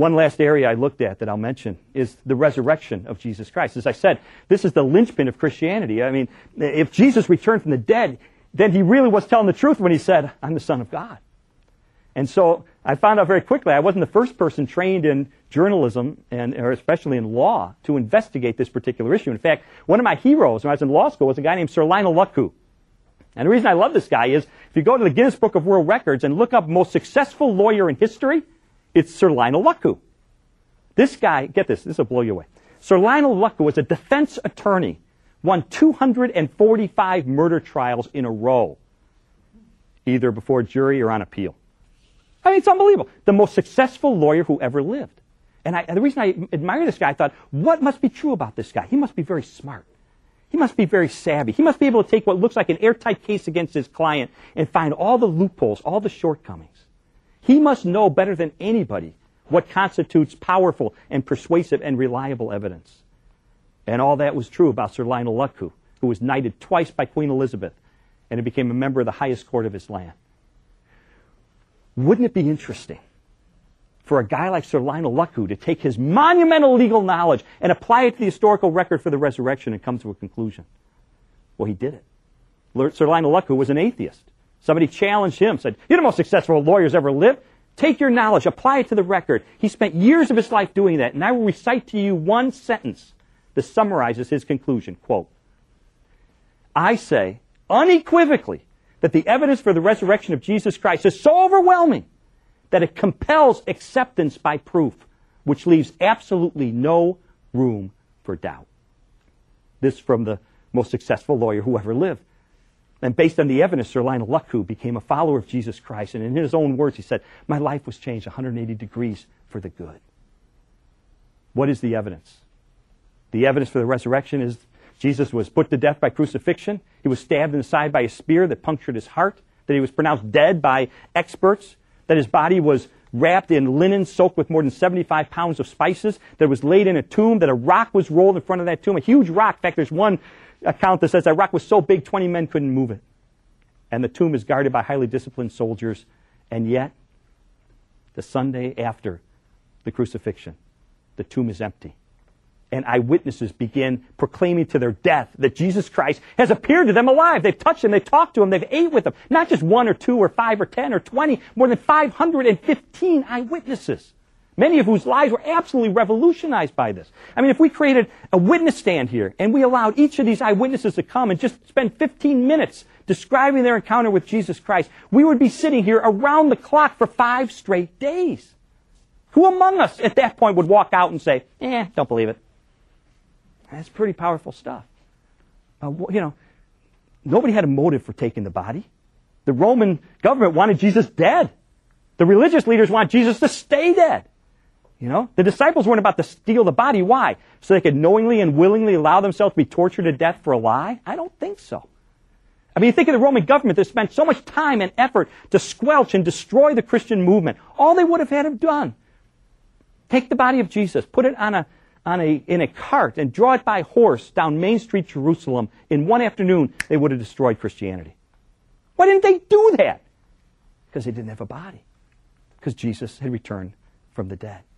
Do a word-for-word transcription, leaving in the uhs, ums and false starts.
One last area I looked at that I'll mention is the resurrection of Jesus Christ. As I said, this is the linchpin of Christianity. I mean, if Jesus returned from the dead, then he really was telling the truth when he said, I'm the Son of God. And so I found out very quickly I wasn't the first person trained in journalism, and or especially in law, to investigate this particular issue. In fact, one of my heroes when I was in law school was a guy named Sir Lionel Luckhoo. And the reason I love this guy is, if you go to the Guinness Book of World Records and look up most successful lawyer in history, it's Sir Lionel Luckhoo. This guy, get this, this will blow you away. Sir Lionel Luckhoo was a defense attorney, won two hundred forty-five murder trials in a row, either before a jury or on appeal. I mean, it's unbelievable. The most successful lawyer who ever lived. And, I, and the reason I admire this guy, I thought, what must be true about this guy? He must be very smart. He must be very savvy. He must be able to take what looks like an airtight case against his client and find all the loopholes, all the shortcomings. He must know better than anybody what constitutes powerful and persuasive and reliable evidence. And all that was true about Sir Lionel Luckhoo, who was knighted twice by Queen Elizabeth and who became a member of the highest court of his land. Wouldn't it be interesting for a guy like Sir Lionel Luckhoo to take his monumental legal knowledge and apply it to the historical record for the resurrection and come to a conclusion? Well, he did it. Sir Lionel Luckhoo was an atheist. Somebody challenged him, said, you're the most successful lawyers ever lived. Take your knowledge, apply it to the record. He spent years of his life doing that, and I will recite to you one sentence that summarizes his conclusion. Quote, I say unequivocally that the evidence for the resurrection of Jesus Christ is so overwhelming that it compels acceptance by proof, which leaves absolutely no room for doubt. This from the most successful lawyer who ever lived. And based on the evidence, Sir Lionel Luckhoo became a follower of Jesus Christ. And in his own words, he said, my life was changed one hundred eighty degrees for the good. What is the evidence? The evidence for the resurrection is Jesus was put to death by crucifixion. He was stabbed in the side by a spear that punctured his heart. That he was pronounced dead by experts. That his body was wrapped in linen soaked with more than seventy-five pounds of spices. That it was laid in a tomb. That a rock was rolled in front of that tomb. A huge rock. In fact, there's one account that says that rock was so big twenty men couldn't move it. And the tomb is guarded by highly disciplined soldiers. And yet, the Sunday after the crucifixion, the tomb is empty. And eyewitnesses begin proclaiming to their death that Jesus Christ has appeared to them alive. They've touched him, they've talked to him, they've ate with him. Not just one or two or five or ten or twenty, more than five hundred fifteen eyewitnesses. Many of whose lives were absolutely revolutionized by this. I mean, if we created a witness stand here and we allowed each of these eyewitnesses to come and just spend fifteen minutes describing their encounter with Jesus Christ, we would be sitting here around the clock for five straight days. Who among us at that point would walk out and say, eh, don't believe it? That's pretty powerful stuff. Uh, you know, nobody had a motive for taking the body. The Roman government wanted Jesus dead. The religious leaders want Jesus to stay dead. You know, the disciples weren't about to steal the body. Why? So they could knowingly and willingly allow themselves to be tortured to death for a lie? I don't think so. I mean, you think of the Roman government that spent so much time and effort to squelch and destroy the Christian movement. All they would have had to have done, take the body of Jesus, put it on a on a in a cart and draw it by horse down Main Street, Jerusalem. In one afternoon, they would have destroyed Christianity. Why didn't they do that? Because they didn't have a body. Because Jesus had returned from the dead.